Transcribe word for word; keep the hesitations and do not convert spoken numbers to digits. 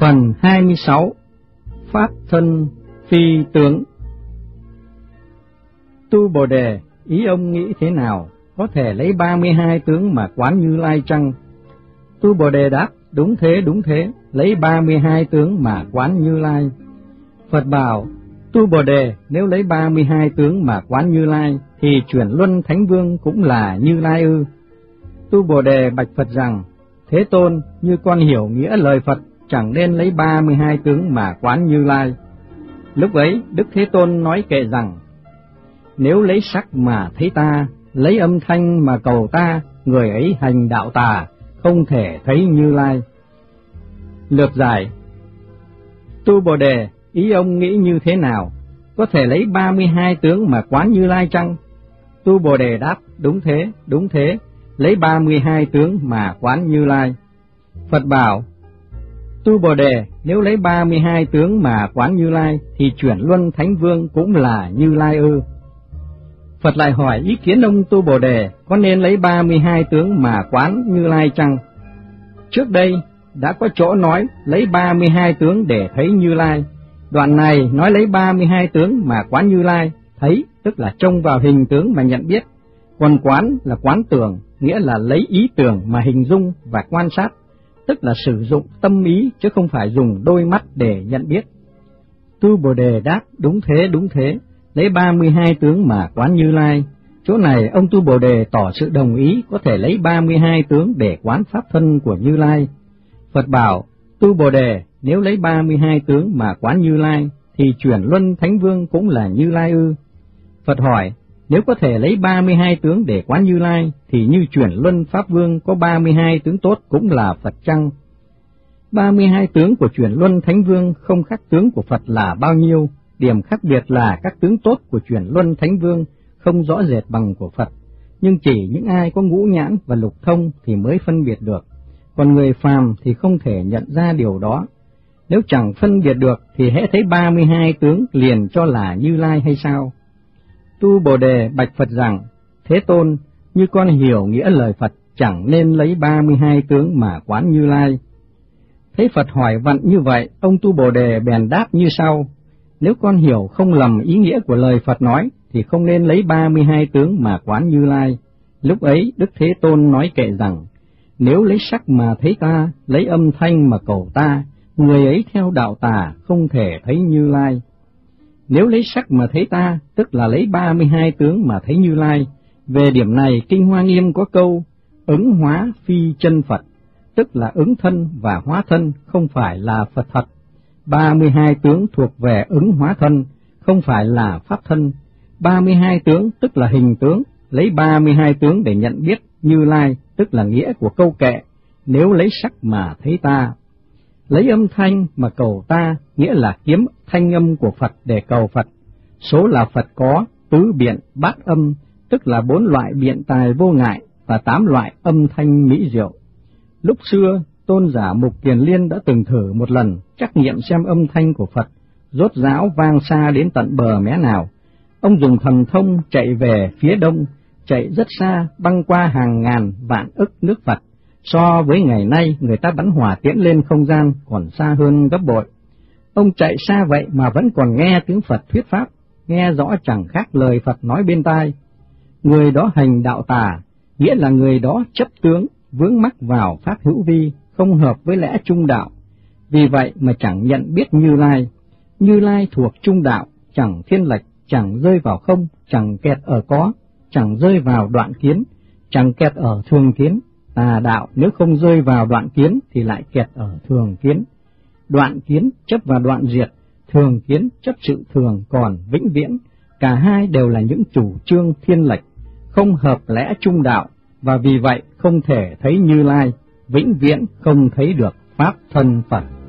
Phần hai mươi sáu. Pháp thân phi tướng. Tu Bồ Đề, ý ông nghĩ thế nào? Có thể lấy ba mươi hai tướng mà quán Như Lai chăng? Tu Bồ Đề đáp, đúng thế, đúng thế, lấy ba mươi hai tướng mà quán Như Lai. Phật bảo, Tu Bồ Đề, nếu lấy ba mươi hai tướng mà quán Như Lai, thì chuyển luân Thánh Vương cũng là Như Lai ư? Tu Bồ Đề bạch Phật rằng, Thế Tôn, như con hiểu nghĩa lời Phật, chẳng nên lấy ba mươi hai tướng mà quán Như Lai. Lúc ấy, Đức Thế Tôn nói kệ rằng, nếu lấy sắc mà thấy ta, lấy âm thanh mà cầu ta, người ấy hành đạo tà, không thể thấy Như Lai. Lược giải. Tu Bồ Đề, ý ông nghĩ như thế nào? Có thể lấy ba mươi hai tướng mà quán Như Lai chăng? Tu Bồ Đề đáp, đúng thế, đúng thế, lấy ba mươi hai tướng mà quán Như Lai. Phật bảo, Tu Bồ Đề, nếu lấy ba mươi hai tướng mà quán Như Lai, thì chuyển luân Thánh Vương cũng là Như Lai ư? Phật lại hỏi ý kiến ông Tu Bồ Đề, có nên lấy ba mươi hai tướng mà quán Như Lai chăng? Trước đây đã có chỗ nói lấy ba mươi hai tướng để thấy Như Lai. Đoạn này nói lấy ba mươi hai tướng mà quán Như Lai, thấy tức là trông vào hình tướng mà nhận biết, còn quán là quán tưởng, nghĩa là lấy ý tưởng mà hình dung và quan sát, tức là sử dụng tâm ý chứ không phải dùng đôi mắt để nhận biết. Tu Bồ Đề đáp, đúng thế, đúng thế, lấy ba mươi hai tướng mà quán Như Lai. Chỗ này ông Tu Bồ Đề tỏ sự đồng ý có thể lấy ba mươi hai tướng để quán pháp thân của Như Lai. Phật bảo, Tu Bồ Đề, nếu lấy ba mươi hai tướng mà quán Như Lai, thì chuyển luân Thánh Vương cũng là Như Lai ư? Phật hỏi, nếu có thể lấy ba mươi hai tướng để quán Như Lai, thì như chuyển luân Pháp Vương có ba mươi hai tướng tốt cũng là Phật chăng? ba mươi hai tướng của chuyển luân Thánh Vương không khác tướng của Phật là bao nhiêu, điểm khác biệt là các tướng tốt của chuyển luân Thánh Vương không rõ rệt bằng của Phật, nhưng chỉ những ai có ngũ nhãn và lục thông thì mới phân biệt được, còn người phàm thì không thể nhận ra điều đó. Nếu chẳng phân biệt được thì hễ thấy ba mươi hai tướng liền cho là Như Lai hay sao? Tu Bồ Đề bạch Phật rằng, Thế Tôn, như con hiểu nghĩa lời Phật, chẳng nên lấy ba mươi hai tướng mà quán Như Lai. Thấy Phật hỏi vặn như vậy, ông Tu Bồ Đề bèn đáp như sau, nếu con hiểu không lầm ý nghĩa của lời Phật nói, thì không nên lấy ba mươi hai tướng mà quán Như Lai. Lúc ấy, Đức Thế Tôn nói kệ rằng, nếu lấy sắc mà thấy ta, lấy âm thanh mà cầu ta, người ấy theo đạo tà, không thể thấy Như Lai. Nếu lấy sắc mà thấy ta, tức là lấy ba mươi hai tướng mà thấy Như Lai. Về điểm này, Kinh Hoa Nghiêm có câu, ứng hóa phi chân Phật, tức là ứng thân và hóa thân không phải là Phật thật. ba mươi hai tướng thuộc về ứng hóa thân, không phải là pháp thân. ba mươi hai tướng tức là hình tướng, lấy ba mươi hai tướng để nhận biết Như Lai, tức là nghĩa của câu kệ, nếu lấy sắc mà thấy ta. Lấy âm thanh mà cầu ta, nghĩa là kiếm thanh âm của Phật để cầu Phật. Số là Phật có tứ biện bát âm, tức là bốn loại biện tài vô ngại và tám loại âm thanh mỹ diệu. Lúc xưa, tôn giả Mục Kiền Liên đã từng thử một lần trắc nghiệm xem âm thanh của Phật rốt ráo vang xa đến tận bờ mé nào. Ông dùng thần thông chạy về phía đông, chạy rất xa, băng qua hàng ngàn vạn ức nước Phật. So với ngày nay, người ta bắn hỏa tiễn lên không gian còn xa hơn gấp bội. Ông chạy xa vậy mà vẫn còn nghe tiếng Phật thuyết pháp, nghe rõ chẳng khác lời Phật nói bên tai. Người đó hành đạo tà, nghĩa là người đó chấp tướng, vướng mắc vào pháp hữu vi, không hợp với lẽ trung đạo. Vì vậy mà chẳng nhận biết Như Lai. Như Lai thuộc trung đạo, chẳng thiên lệch, chẳng rơi vào không, chẳng kẹt ở có, chẳng rơi vào đoạn kiến, chẳng kẹt ở thường kiến. Tà đạo nếu không rơi vào đoạn kiến thì lại kẹt ở thường kiến. Đoạn kiến chấp vào đoạn diệt, thường kiến chấp sự thường còn vĩnh viễn. Cả hai đều là những chủ trương thiên lệch, không hợp lẽ trung đạo, và vì vậy không thể thấy Như Lai, vĩnh viễn không thấy được pháp thân Phật.